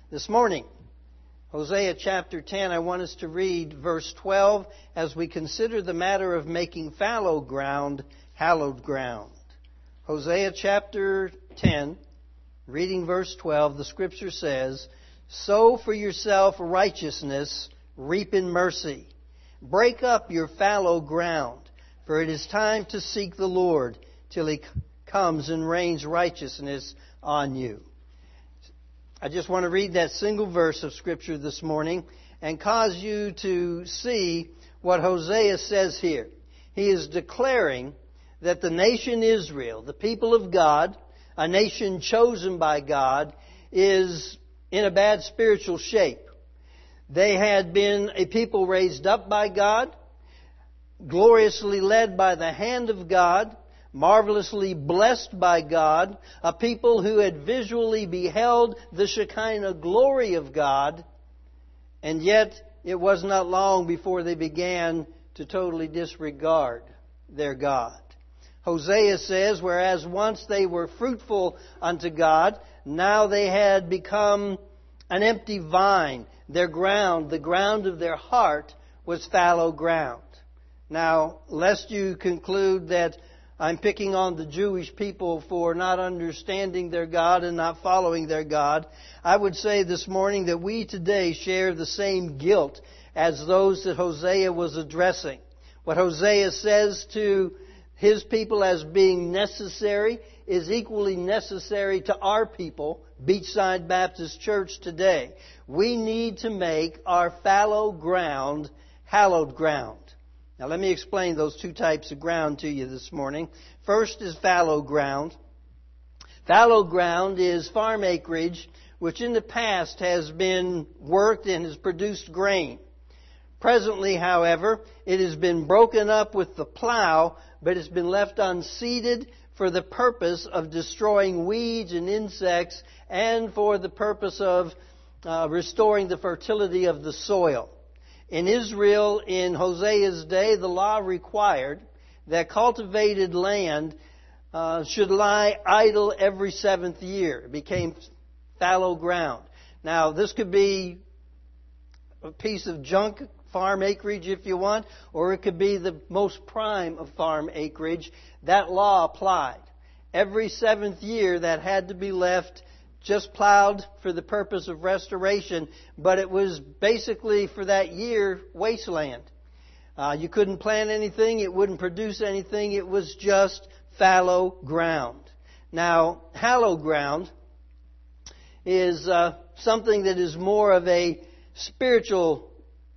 this morning. Hosea chapter 10, I want us to read verse 12 as we consider the matter of making fallow ground hallowed ground. Hosea chapter 10, reading verse 12, the Scripture says, "Sow for yourself righteousness, reap in mercy. Break up your fallow ground, for it is time to seek the Lord till He comes and rains righteousness on you." I just want to read that single verse of Scripture this morning and cause you to see what Hosea says here. He is declaring that the nation Israel, the people of God, a nation chosen by God, is in a bad spiritual shape. They had been a people raised up by God, gloriously led by the hand of God, marvelously blessed by God, a people who had visually beheld the Shekinah glory of God, and yet it was not long before they began to totally disregard their God. Hosea says, whereas once they were fruitful unto God, now they had become an empty vine. Their ground, the ground of their heart, was fallow ground. Now, lest you conclude that I'm picking on the Jewish people for not understanding their God and not following their God, I would say this morning that we today share the same guilt as those that Hosea was addressing. What Hosea says to his people as being necessary is equally necessary to our people, Beachside Baptist Church, today. We need to make our fallow ground hallowed ground. Now let me explain those two types of ground to you this morning. First is fallow ground. Fallow ground is farm acreage which in the past has been worked and has produced grain. Presently, however, it has been broken up with the plow, but it's been left unseeded for the purpose of destroying weeds and insects and for the purpose of restoring the fertility of the soil. In Israel, in Hosea's day, the law required that cultivated land should lie idle every 7th year. It became fallow ground. Now, this could be a piece of junk farm acreage if you want, or it could be the most prime of farm acreage. That law applied. Every 7th year that had to be left just plowed for the purpose of restoration, but it was basically for that year wasteland. You couldn't plant anything, it wouldn't produce anything, it was just fallow ground. Now, hallowed ground is something that is more of a spiritual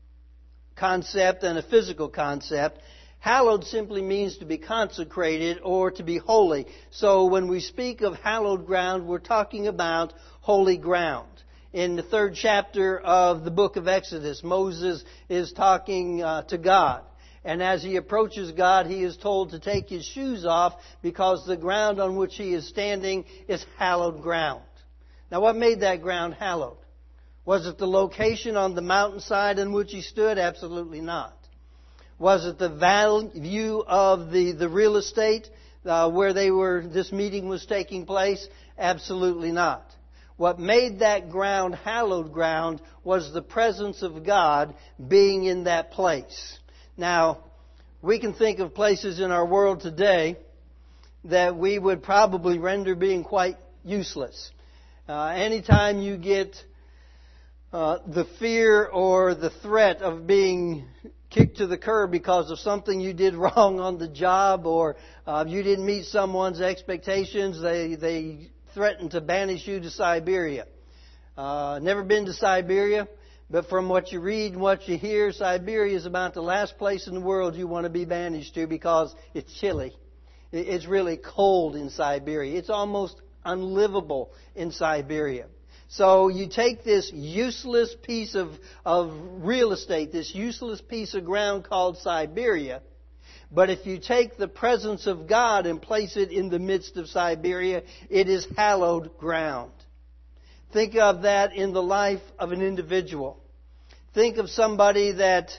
concept and a physical concept. Hallowed simply means to be consecrated or to be holy. So when we speak of hallowed ground, we're talking about holy ground. In the 3rd chapter of the book of Exodus, Moses is talking to God. And as he approaches God, he is told to take his shoes off because the ground on which he is standing is hallowed ground. Now, what made that ground hallowed? Was it the location on the mountainside in which he stood? Absolutely not. Was it the value of the real estate where this meeting was taking place? Absolutely not. What made that ground hallowed ground was the presence of God being in that place. Now, we can think of places in our world today that we would probably render being quite useless. Anytime you get the fear or the threat of being kicked to the curb because of something you did wrong on the job, or you didn't meet someone's expectations, they threatened to banish you to Siberia. Never been to Siberia, but from what you read and what you hear, Siberia is about the last place in the world you want to be banished to because it's chilly. It's really cold in Siberia. It's almost unlivable in Siberia. So you take this useless piece of real estate, this useless piece of ground called Siberia, but if you take the presence of God and place it in the midst of Siberia, it is hallowed ground. Think of that in the life of an individual. Think of somebody that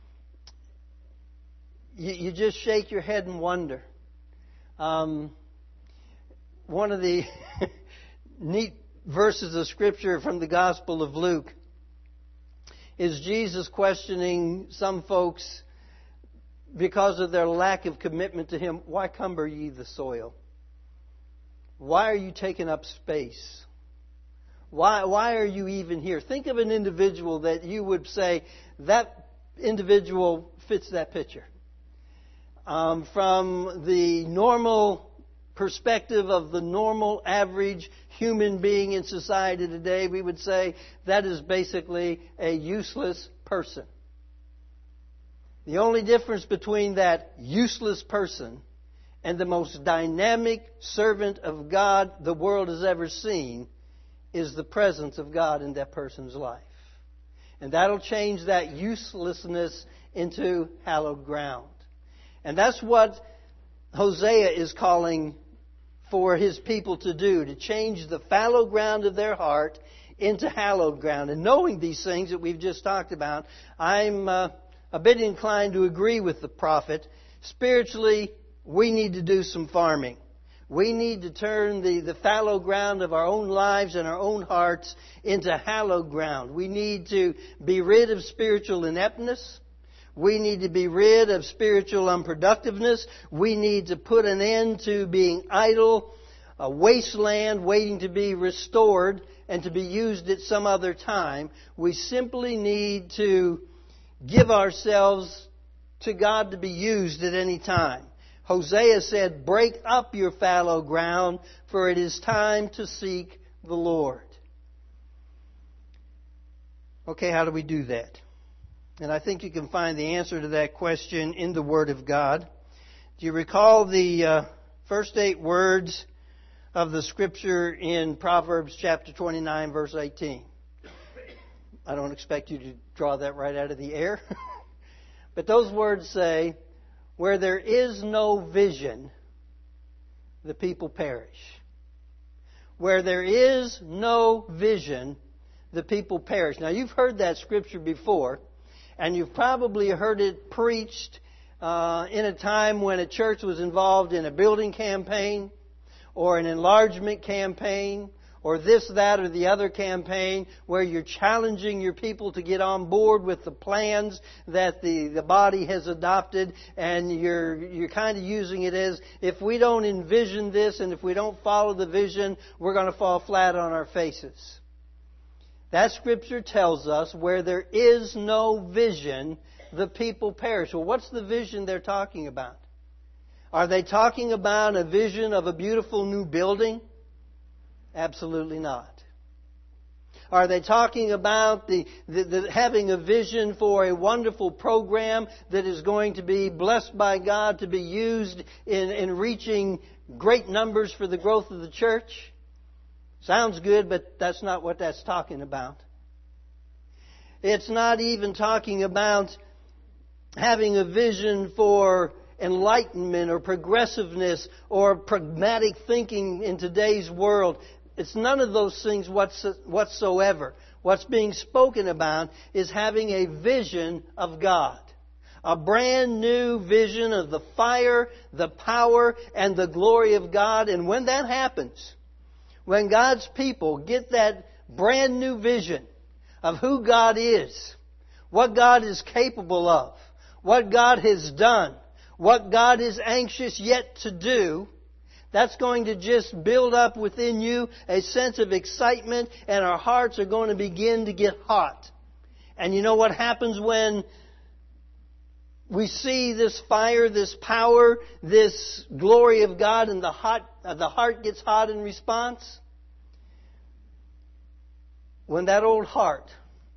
you just shake your head and wonder. One of the neat verses of Scripture from the Gospel of Luke is Jesus questioning some folks because of their lack of commitment to Him. Why cumber ye the soil? Why are you taking up space? Why are you even here? Think of an individual that you would say, that individual fits that picture. From the normal perspective of the normal average human being in society today, we would say that is basically a useless person. The only difference between that useless person and the most dynamic servant of God the world has ever seen is the presence of God in that person's life. And that'll change that uselessness into hallowed ground. And that's what Hosea is calling for his people to do, to change the fallow ground of their heart into hallowed ground. And knowing these things that we've just talked about, I'm a bit inclined to agree with the prophet. Spiritually, we need to do some farming. We need to turn the fallow ground of our own lives and our own hearts into hallowed ground. We need to be rid of spiritual ineptness. We need to be rid of spiritual unproductiveness. We need to put an end to being idle, a wasteland waiting to be restored and to be used at some other time. We simply need to give ourselves to God to be used at any time. Hosea said, break up your fallow ground, for it is time to seek the Lord. Okay, how do we do that? And I think you can find the answer to that question in the Word of God. Do you recall the first 8 words of the Scripture in Proverbs chapter 29, verse 18? I don't expect you to draw that right out of the air. But those words say, where there is no vision, the people perish. Where there is no vision, the people perish. Now, you've heard that Scripture before. And you've probably heard it preached in a time when a church was involved in a building campaign or an enlargement campaign or this, that, or the other campaign where you're challenging your people to get on board with the plans that the body has adopted, and you're kind of using it as, if we don't envision this and if we don't follow the vision, we're going to fall flat on our faces. That Scripture tells us where there is no vision, the people perish. Well, what's the vision they're talking about? Are they talking about a vision of a beautiful new building? Absolutely not. Are they talking about the having a vision for a wonderful program that is going to be blessed by God to be used in reaching great numbers for the growth of the church? Sounds good, but that's not what that's talking about. It's not even talking about having a vision for enlightenment or progressiveness or pragmatic thinking in today's world. It's none of those things whatsoever. What's being spoken about is having a vision of God. A brand new vision of the fire, the power, and the glory of God. And when that happens, when God's people get that brand new vision of who God is, what God is capable of, what God has done, what God is anxious yet to do, that's going to just build up within you a sense of excitement, and our hearts are going to begin to get hot. And you know what happens when we see this fire, this power, this glory of God, and the heart gets hot in response? When that old heart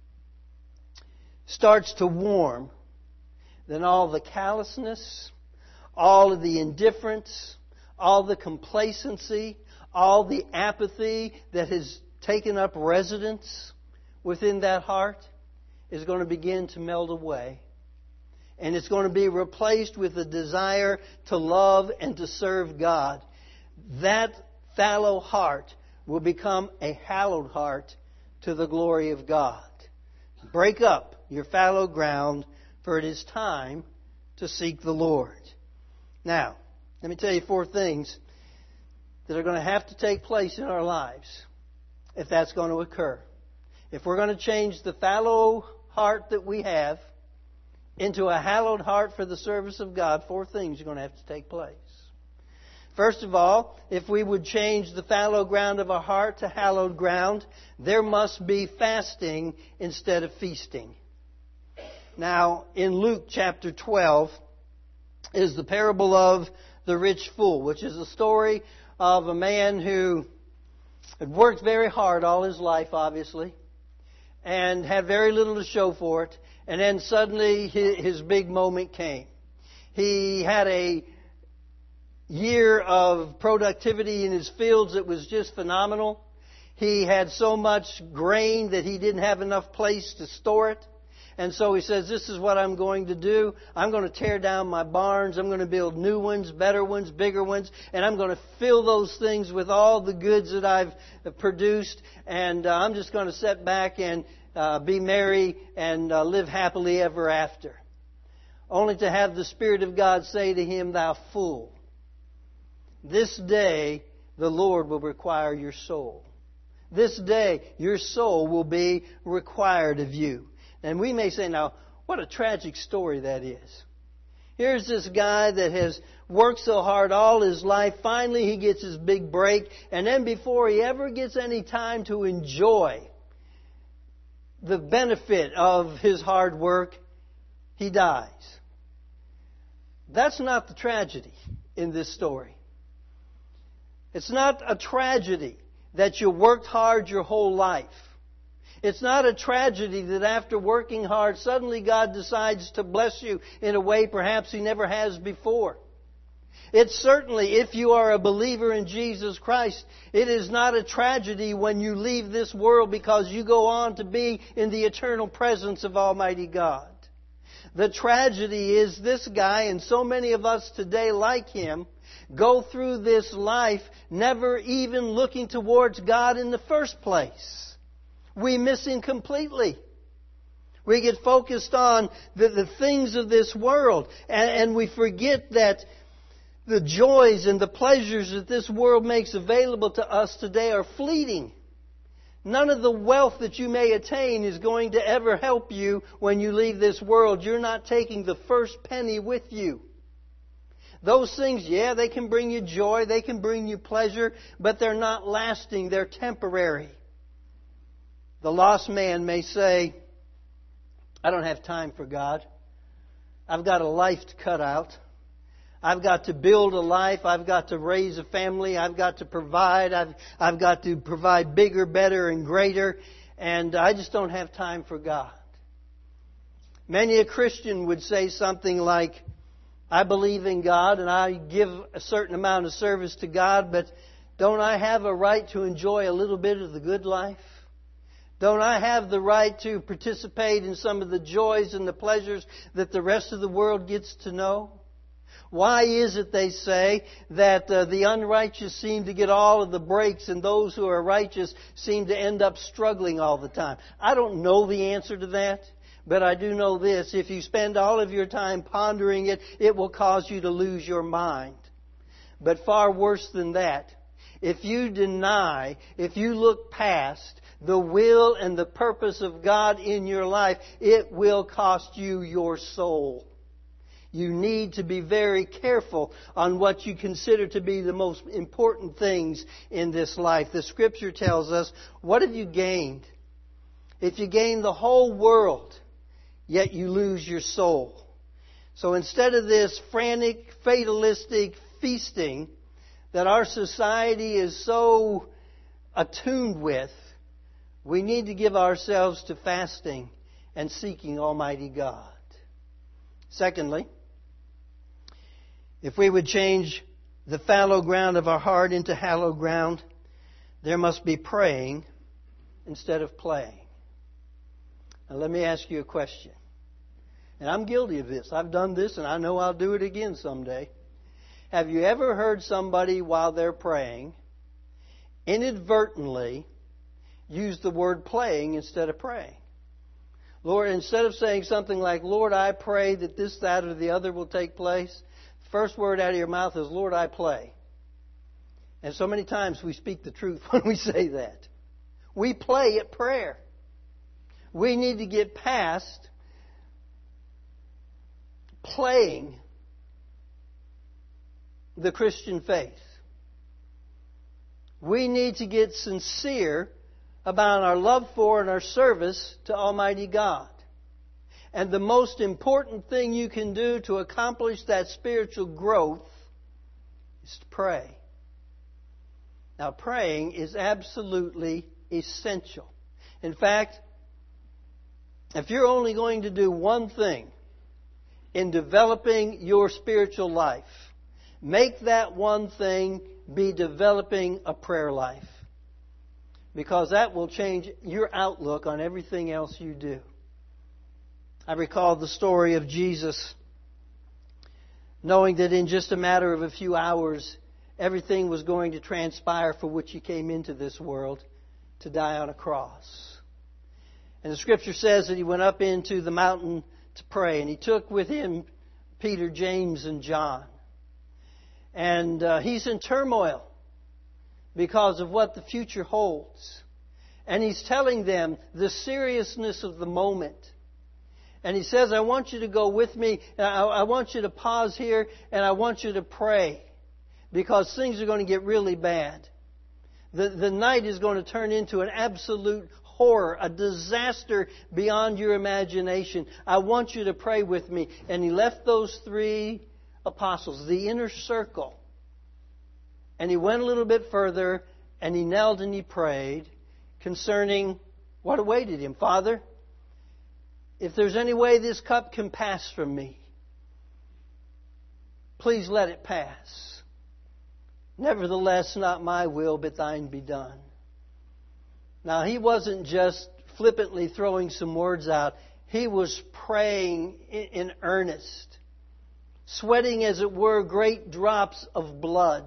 starts to warm, then all the callousness, all of the indifference, all the complacency, all the apathy that has taken up residence within that heart is going to begin to melt away. And it's going to be replaced with a desire to love and to serve God. That fallow heart will become a hallowed heart to the glory of God. Break up your fallow ground, for it is time to seek the Lord. Now, let me tell you 4 things that are going to have to take place in our lives if that's going to occur. If we're going to change the fallow heart that we have into a hallowed heart for the service of God, 4 things are going to have to take place. First of all, if we would change the fallow ground of our heart to hallowed ground, there must be fasting instead of feasting. Now, in Luke chapter 12 is the parable of the rich fool, which is a story of a man who had worked very hard all his life, obviously, and had very little to show for it. And then suddenly his big moment came. He had a year of productivity in his fields that was just phenomenal. He had so much grain that he didn't have enough place to store it. And so he says, this is what I'm going to do. I'm going to tear down my barns. I'm going to build new ones, better ones, bigger ones. And I'm going to fill those things with all the goods that I've produced. And I'm just going to sit back and be merry and live happily ever after. Only to have the Spirit of God say to him, thou fool, this day the Lord will require your soul. This day your soul will be required of you. And we may say, now, what a tragic story that is. Here's this guy that has worked so hard all his life. Finally, he gets his big break. And then before he ever gets any time to enjoy the benefit of his hard work, he dies. That's not the tragedy in this story. It's not a tragedy that you worked hard your whole life. It's not a tragedy that after working hard, suddenly God decides to bless you in a way perhaps He never has before. It's certainly, if you are a believer in Jesus Christ, it is not a tragedy when you leave this world because you go on to be in the eternal presence of Almighty God. The tragedy is this guy, and so many of us today like him, go through this life never even looking towards God in the first place. We miss Him completely. We get focused on the things of this world. And we forget that the joys and the pleasures that this world makes available to us today are fleeting. None of the wealth that you may attain is going to ever help you when you leave this world. You're not taking the first penny with you. Those things, yeah, they can bring you joy, they can bring you pleasure, but they're not lasting, they're temporary. The lost man may say, I don't have time for God. I've got a life to cut out. I've got to build a life. I've got to raise a family. I've got to provide. I've got to provide bigger, better, and greater. And I just don't have time for God. Many a Christian would say something like, I believe in God and I give a certain amount of service to God, but don't I have a right to enjoy a little bit of the good life? Don't I have the right to participate in some of the joys and the pleasures that the rest of the world gets to know? Why is it, they say, that the unrighteous seem to get all of the breaks and those who are righteous seem to end up struggling all the time? I don't know the answer to that, but I do know this. If you spend all of your time pondering it, it will cause you to lose your mind. But far worse than that, if you deny, if you look past the will and the purpose of God in your life, it will cost you your soul. You need to be very careful on what you consider to be the most important things in this life. The Scripture tells us, what have you gained? If you gain the whole world, yet you lose your soul. So instead of this frantic, fatalistic feasting that our society is so attuned with, we need to give ourselves to fasting and seeking Almighty God. Secondly, if we would change the fallow ground of our heart into hallowed ground, there must be praying instead of playing. Now let me ask you a question. And I'm guilty of this. I've done this and I know I'll do it again someday. Have you ever heard somebody while they're praying inadvertently use the word playing instead of praying? Lord, instead of saying something like, Lord, I pray that this, that, or the other will take place, the first word out of your mouth is, Lord, I play. And so many times we speak the truth when we say that. We play at prayer. We need to get past playing the Christian faith. We need to get sincere about our love for and our service to Almighty God. And the most important thing you can do to accomplish that spiritual growth is to pray. Now, praying is absolutely essential. In fact, if you're only going to do one thing in developing your spiritual life, make that one thing be developing a prayer life. Because that will change your outlook on everything else you do. I recall the story of Jesus, knowing that in just a matter of a few hours, everything was going to transpire for which He came into this world, to die on a cross. And the Scripture says that He went up into the mountain to pray, and He took with Him Peter, James, and John. And He's in turmoil because of what the future holds. And He's telling them the seriousness of the moment. And He says, I want you to go with me. I want you to pause here, and I want you to pray. Because things are going to get really bad. The night is going to turn into an absolute horror, a disaster beyond your imagination. I want you to pray with me. And He left those 3 apostles, the inner circle. And He went a little bit further, and He knelt and He prayed concerning what awaited Him. Father, if there's any way this cup can pass from me, please let it pass. Nevertheless, not my will, but thine be done. Now, He wasn't just flippantly throwing some words out. He was praying in earnest, sweating, as it were, great drops of blood.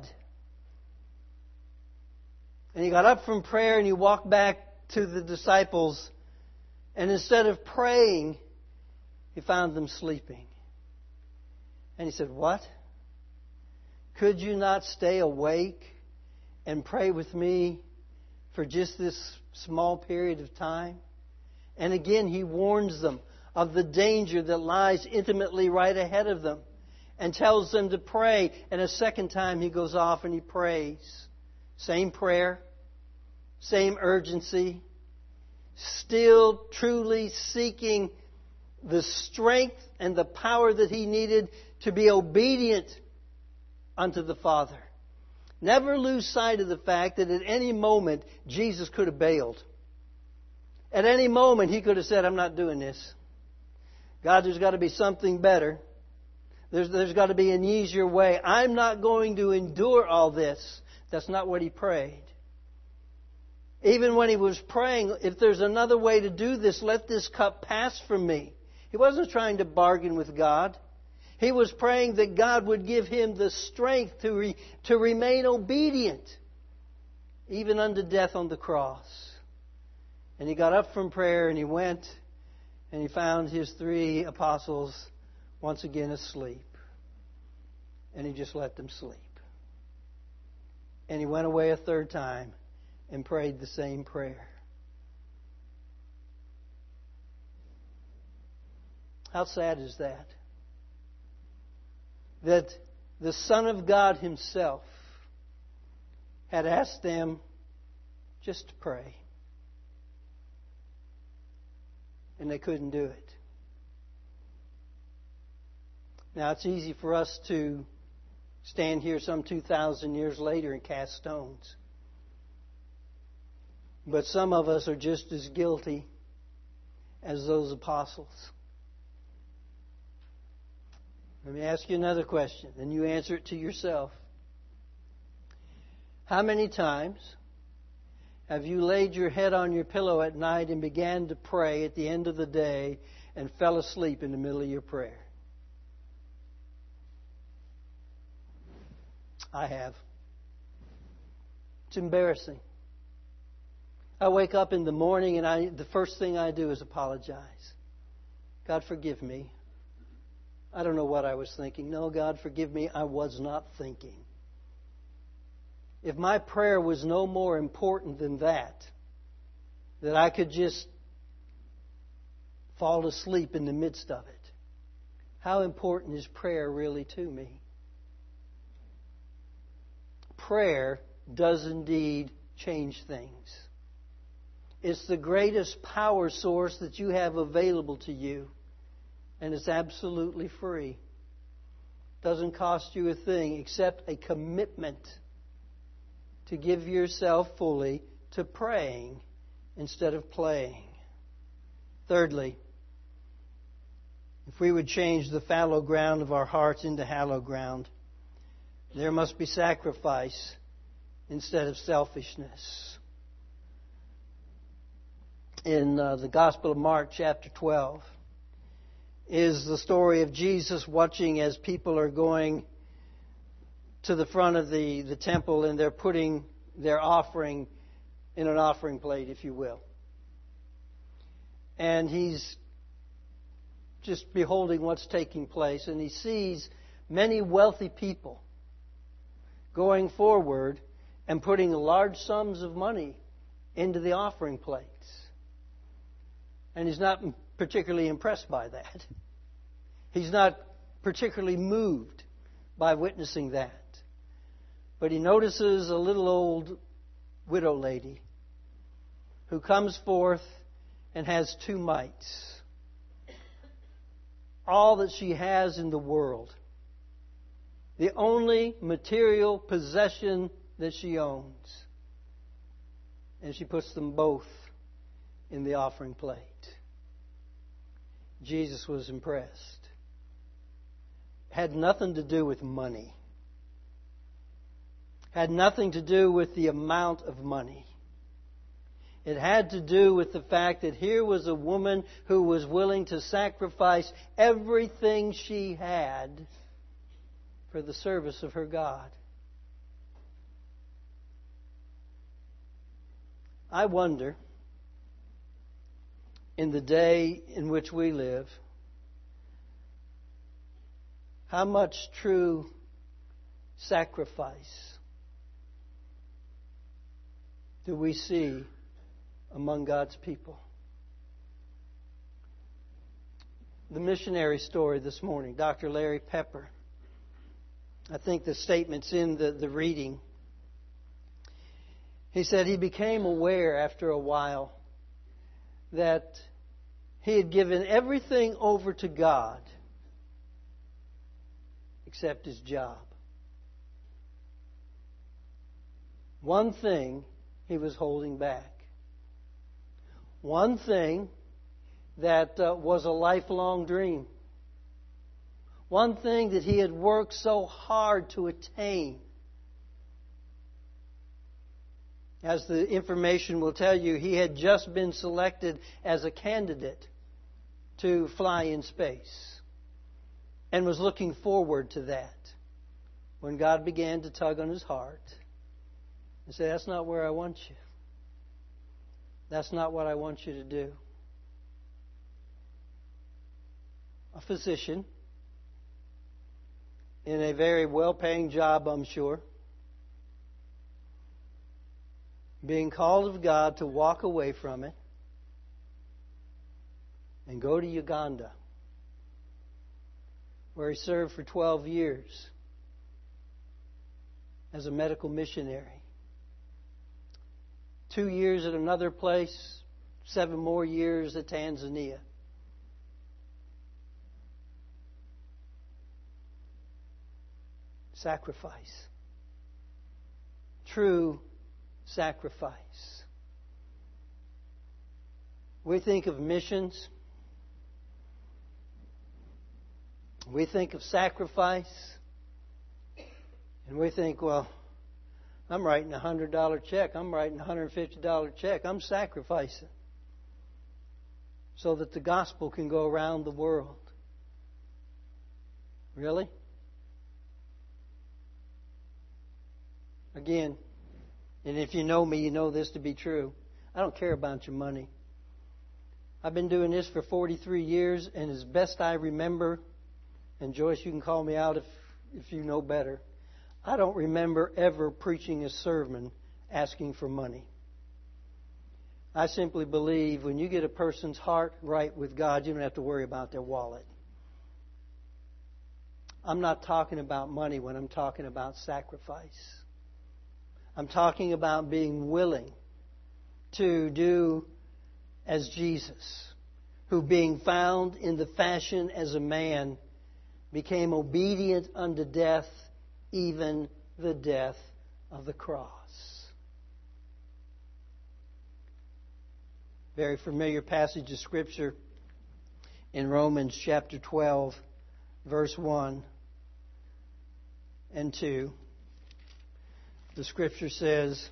And He got up from prayer and He walked back to the disciples. And instead of praying, He found them sleeping. And He said, what? Could you not stay awake and pray with me for just this small period of time? And again, He warns them of the danger that lies intimately right ahead of them and tells them to pray. And a second time He goes off and He prays. Same prayer, same urgency, still truly seeking the strength and the power that He needed to be obedient unto the Father. Never lose sight of the fact that at any moment Jesus could have bailed. At any moment He could have said, I'm not doing this. God, there's got to be something better. There's got to be an easier way. I'm not going to endure all this. That's not what He prayed. Even when He was praying, if there's another way to do this, let this cup pass from me. He wasn't trying to bargain with God. He was praying that God would give him the strength to remain obedient, even unto death on the cross. And he got up from prayer and he went and he found his 3 apostles once again asleep. And he just let them sleep. And he went away a 3rd time and prayed the same prayer. How sad is that? That the Son of God Himself had asked them just to pray. And they couldn't do it. Now, it's easy for us to stand here some 2,000 years later and cast stones. But some of us are just as guilty as those apostles. Let me ask you another question, and you answer it to yourself. How many times have you laid your head on your pillow at night and began to pray at the end of the day and fell asleep in the middle of your prayer? I have. It's embarrassing. I wake up in the morning and the first thing I do is apologize. God, forgive me. I don't know what I was thinking. No, God, forgive me. I was not thinking. If my prayer was no more important than that, that I could just fall asleep in the midst of it. How important is prayer really to me? Prayer does indeed change things. It's the greatest power source that you have available to you, and it's absolutely free. Doesn't cost you a thing except a commitment to give yourself fully to praying instead of playing. Thirdly, if we would change the fallow ground of our hearts into hallowed ground, there must be sacrifice instead of selfishness. In the Gospel of Mark, chapter 12, is the story of Jesus watching as people are going to the front of the temple and they're putting their offering in an offering plate, if you will. And He's just beholding what's taking place, and He sees many wealthy people going forward and putting large sums of money into the offering plates. And He's not particularly impressed by that. He's not particularly moved by witnessing that. But He notices a little old widow lady who comes forth and has 2 mites. All that she has in the world. The only material possession that she owns. And she puts them both in the offering plate. Jesus was impressed. Had nothing to do with money. Had nothing to do with the amount of money. It had to do with the fact that here was a woman who was willing to sacrifice everything she had for the service of her God. I wonder, in the day in which we live, how much true sacrifice do we see among God's people? The missionary story this morning, Dr. Larry Pepper. I think the statement's in the reading. He said he became aware after a while that he had given everything over to God except his job. One thing he was holding back. One thing that was a lifelong dream. One thing that he had worked so hard to attain. As the information will tell you, he had just been selected as a candidate to fly in space and was looking forward to that when God began to tug on his heart and say, "That's not where I want you. That's not what I want you to do." A physician in a very well-paying job, I'm sure, being called of God to walk away from it and go to Uganda, where he served for 12 years as a medical missionary. 2 years at another place, 7 more years at Tanzania. Sacrifice. True sacrifice. We think of missions. We think of sacrifice. And we think, well, I'm writing a $100 check. I'm writing a $150 check. I'm sacrificing so that the gospel can go around the world. Really? Again, and if you know me, you know this to be true. I don't care about your money. I've been doing this for 43 years, and as best I remember, and Joyce, you can call me out if you know better, I don't remember ever preaching a sermon asking for money. I simply believe when you get a person's heart right with God, you don't have to worry about their wallet. I'm not talking about money when I'm talking about sacrifice. I'm talking about being willing to do as Jesus, who being found in the fashion as a man, became obedient unto death, even the death of the cross. Very familiar passage of Scripture in Romans chapter 12, verse 1 and 2. The Scripture says,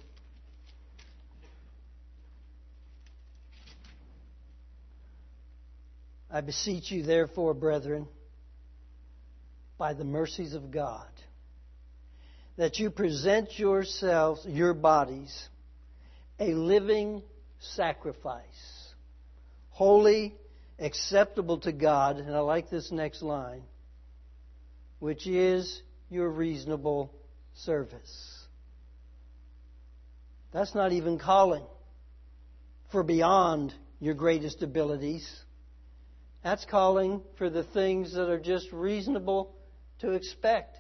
I beseech you, therefore, brethren, by the mercies of God, that you present yourselves, your bodies, a living sacrifice, holy, acceptable to God, and I like this next line, which is your reasonable service. That's not even calling for beyond your greatest abilities. That's calling for the things that are just reasonable to expect.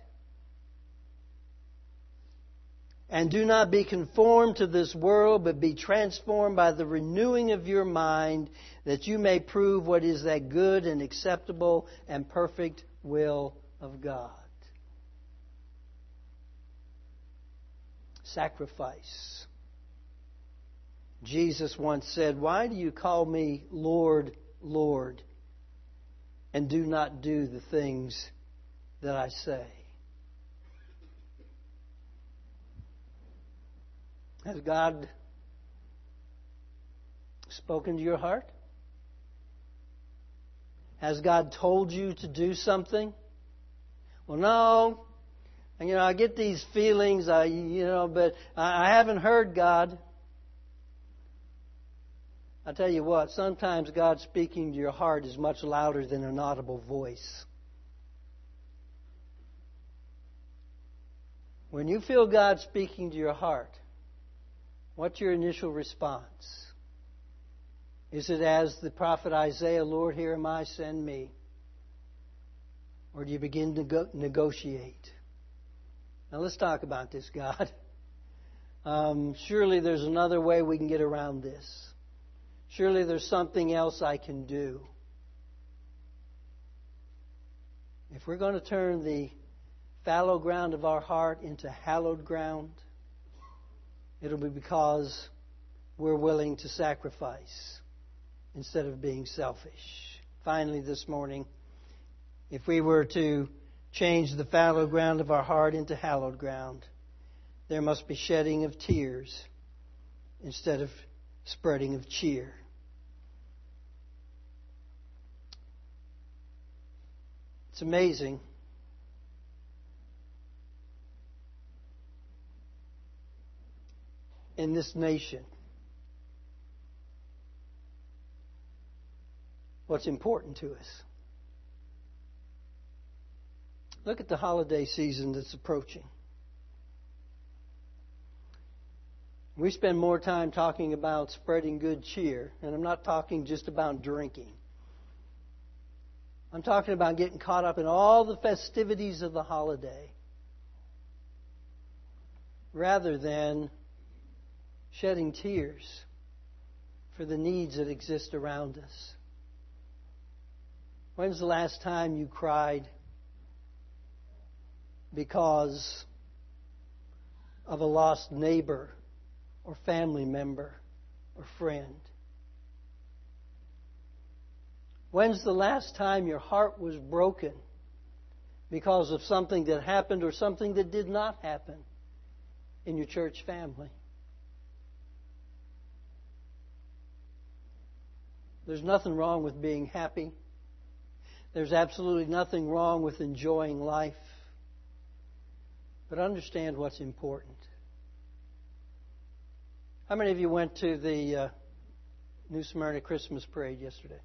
And do not be conformed to this world, but be transformed by the renewing of your mind, that you may prove what is that good and acceptable and perfect will of God. Sacrifice. Jesus once said, why do you call me Lord, Lord, and do not do the things that I say? Has God spoken to your heart? Has God told you to do something? Well, no. I get these feelings, but I haven't heard God. I tell you what, sometimes God speaking to your heart is much louder than an audible voice. When you feel God speaking to your heart, what's your initial response? Is it as the prophet Isaiah, Lord, here am I, send me? Or do you begin to negotiate? Now let's talk about this, God. Surely there's another way we can get around this. Surely there's something else I can do. If we're going to turn the fallow ground of our heart into hallowed ground, it'll be because we're willing to sacrifice instead of being selfish. Finally, this morning, if we were to change the fallow ground of our heart into hallowed ground, there must be shedding of tears instead of spreading of cheer. It's amazing. In this nation, what's important to us. Look at the holiday season that's approaching. We spend more time talking about spreading good cheer, and I'm not talking just about drinking. I'm talking about getting caught up in all the festivities of the holiday, rather than shedding tears for the needs that exist around us. When's the last time you cried because of a lost neighbor or family member or friend? When's the last time your heart was broken because of something that happened or something that did not happen in your church family? There's nothing wrong with being happy. There's absolutely nothing wrong with enjoying life. But understand what's important. How many of you went to the New Smyrna Christmas parade yesterday?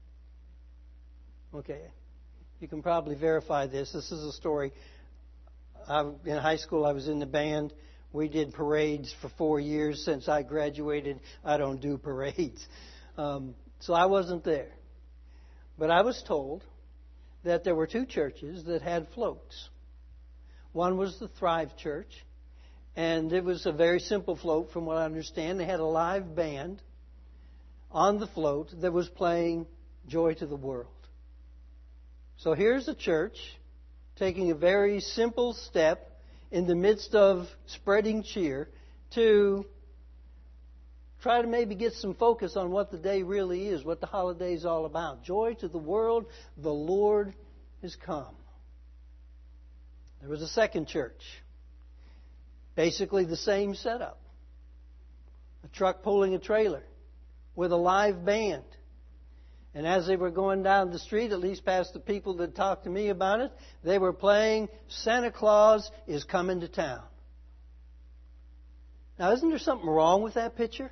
Okay. You can probably verify this. This is a story. In high school, I was in the band. We did parades for 4 years. Since I graduated, I don't do parades. So I wasn't there. But I was told that there were 2 churches that had floats. One was the Thrive Church, and it was a very simple float from what I understand. They had a live band on the float that was playing Joy to the World. So here's a church taking a very simple step in the midst of spreading cheer to try to maybe get some focus on what the day really is, what the holiday is all about. Joy to the world, the Lord is come. There was a second church. Basically the same setup. A truck pulling a trailer with a live band. And as they were going down the street, at least past the people that talked to me about it, they were playing Santa Claus is Coming to Town. Now, isn't there something wrong with that picture?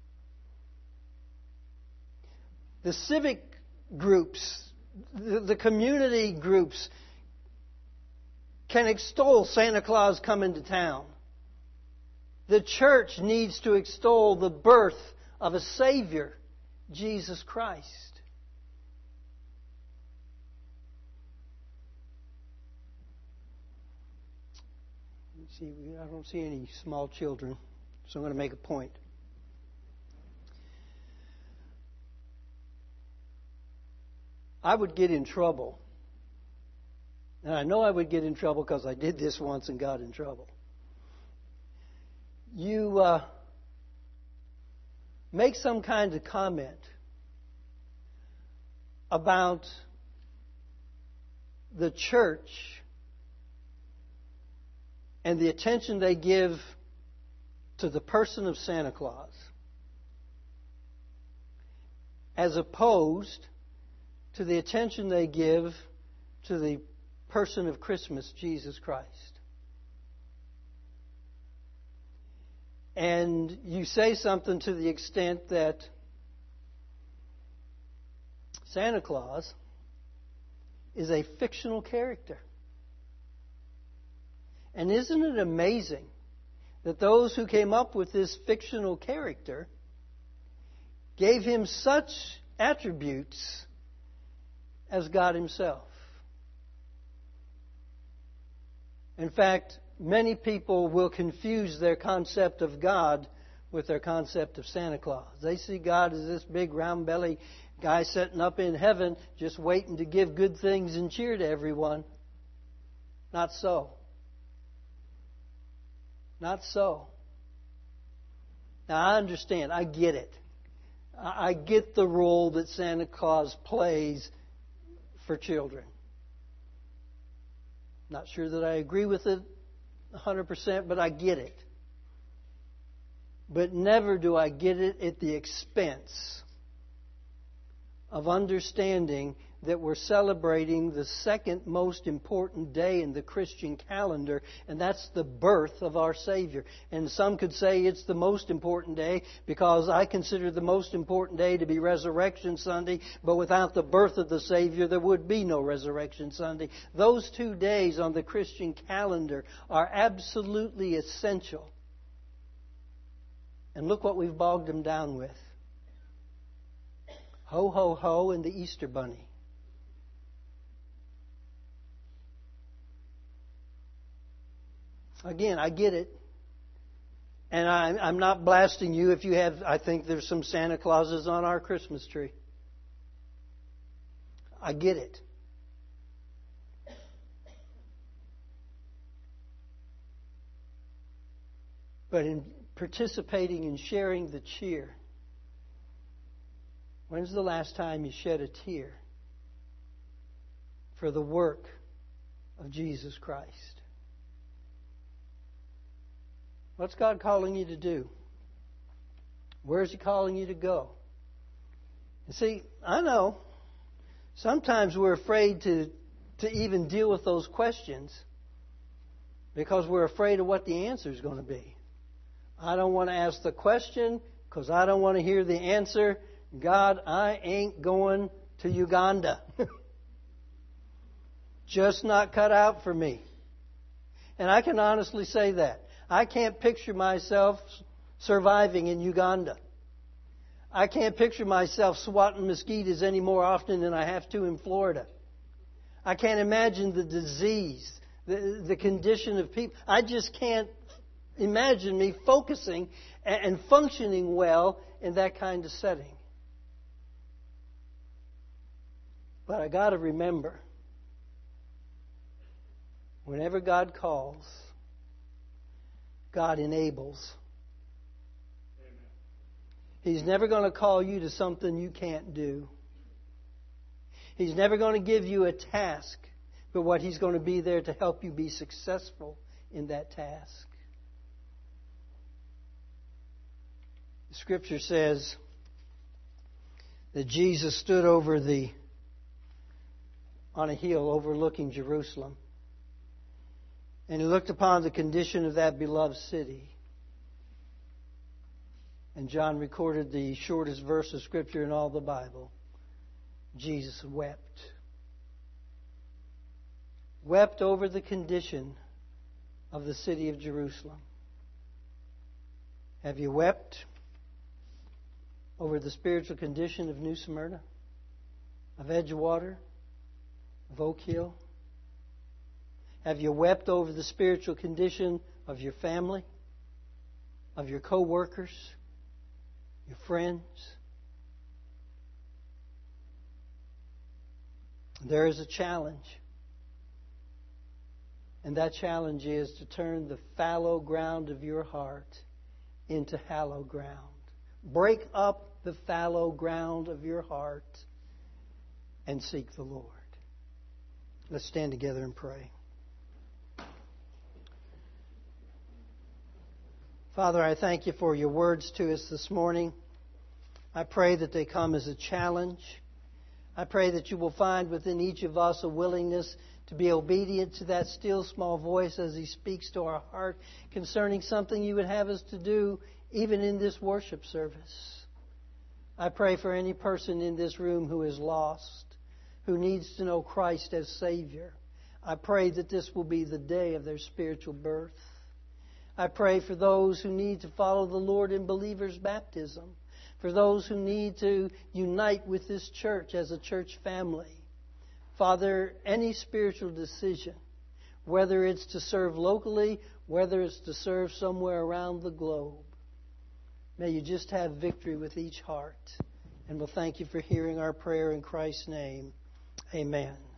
The civic groups, the community groups can extol Santa Claus coming to town. The church needs to extol the birth of a Savior, Jesus Christ. See, I don't see any small children, so I'm going to make a point. I would get in trouble. And I know I would get in trouble because I did this once and got in trouble. You make some kind of comment about the church and the attention they give to the person of Santa Claus, as opposed to the attention they give to the person of Christmas, Jesus Christ. And you say something to the extent that Santa Claus is a fictional character. And isn't it amazing that those who came up with this fictional character gave him such attributes as God Himself? In fact, many people will confuse their concept of God with their concept of Santa Claus. They see God as this big round-bellied guy sitting up in heaven just waiting to give good things and cheer to everyone. Not so. Not so. Now, I understand. I get it. I get the role that Santa Claus plays for children. Not sure that I agree with it 100%, but I get it. But never do I get it at the expense of understanding that we're celebrating the second most important day in the Christian calendar, and that's the birth of our Savior. And some could say it's the most important day because I consider the most important day to be Resurrection Sunday, but without the birth of the Savior, there would be no Resurrection Sunday. Those 2 days on the Christian calendar are absolutely essential. And look what we've bogged them down with. Ho, ho, ho, and the Easter Bunny. Again, I get it. And I'm not blasting you if you have, I think there's some Santa Clauses on our Christmas tree. I get it. But in participating and sharing the cheer, when's the last time you shed a tear for the work of Jesus Christ? What's God calling you to do? Where is He calling you to go? You see, I know sometimes we're afraid to even deal with those questions because we're afraid of what the answer is going to be. I don't want to ask the question because I don't want to hear the answer. God, I ain't going to Uganda. Just not cut out for me. And I can honestly say that. I can't picture myself surviving in Uganda. I can't picture myself swatting mosquitoes any more often than I have to in Florida. I can't imagine the disease, the condition of people. I just can't imagine me focusing and functioning well in that kind of setting. But I got to remember, whenever God calls, God enables. He's never going to call you to something you can't do. He's never going to give you a task, but what He's going to be there to help you be successful in that task. The Scripture says that Jesus stood on a hill overlooking Jerusalem, and He looked upon the condition of that beloved city. And John recorded the shortest verse of Scripture in all the Bible. Jesus wept. Wept over the condition of the city of Jerusalem. Have you wept over the spiritual condition of New Smyrna, of Edgewater, of Oak Hill? Have you wept over the spiritual condition of your family, of your co-workers, your friends? There is a challenge. And that challenge is to turn the fallow ground of your heart into hallowed ground. Break up the fallow ground of your heart and seek the Lord. Let's stand together and pray. Father, I thank You for Your words to us this morning. I pray that they come as a challenge. I pray that You will find within each of us a willingness to be obedient to that still small voice as He speaks to our heart concerning something You would have us to do even in this worship service. I pray for any person in this room who is lost, who needs to know Christ as Savior. I pray that this will be the day of their spiritual birth. I pray for those who need to follow the Lord in believer's baptism, for those who need to unite with this church as a church family. Father, any spiritual decision, whether it's to serve locally, whether it's to serve somewhere around the globe, may You just have victory with each heart. And we'll thank You for hearing our prayer in Christ's name. Amen.